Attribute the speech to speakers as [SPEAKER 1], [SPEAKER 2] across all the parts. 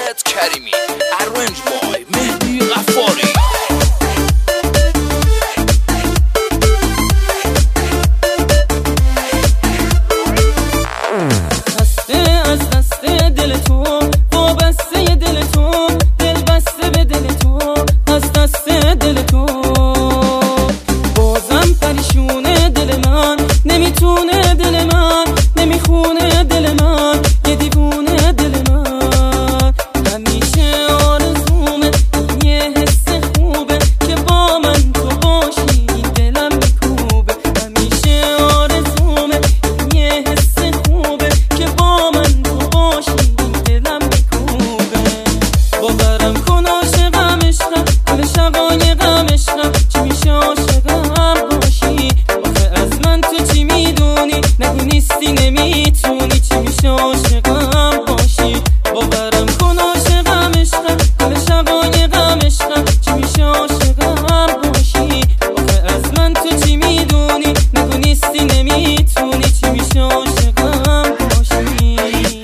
[SPEAKER 1] وحید کریمی ارنج بای مهدی غفاری.
[SPEAKER 2] از دست دل تو وابسته دل تو دل بسته به دل تو از دست دل تو بازم پریشونه دل من نمیتونه دل من نمیخونه دل من یه دیوونه دل من همیشه آرزومه یه حس خوبه که با من تو باشی دلم میکوبه همیشه آرزومه یه حس خوبه که با من تو باشی دلم میکوبه باورم کن عاشقم عشقم کل شقایقم عشقم چی میشه عاشقم باشی آخه از من تو چی میدونی نگو نیستی نمیتونی چی میشه عاشقم باشی باورم کن عاشقم عشقم کل شقایقم عشقم چی میشه عاشقم باشی آخه از من تو چی میدونی نگو نیستی نمیتونی چی میشه عاشقم باشی.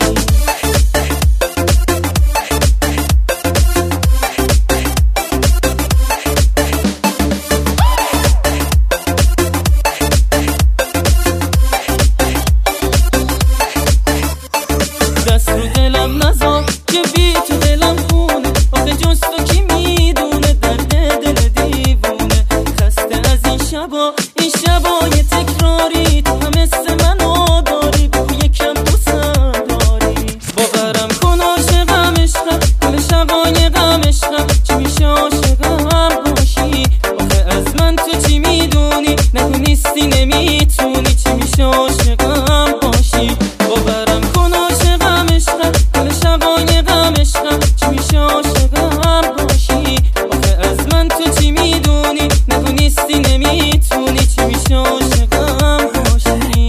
[SPEAKER 2] دست رو دلم نذار که بی تو دلم خونه آخه جز تو کی میدونه درد دل دیوونه خسته از این شبای تکراری تو هم مثل منو داری بگو یکم دوستم داری باورم کن عاشقم عشقم کل شقایقم عشقم چی میشه عاشقم باشی آخه از من تو چی میدونی نگو نیستی نمیتونی چی میشه عاشقم باشی باورم کن عاشقم عشقم کل شقایقم عشقم چی میشه عاشقم باشی آخه از من تو چی میدونی نگو نیستی نمیتونی چی میشه عاشقم باشی.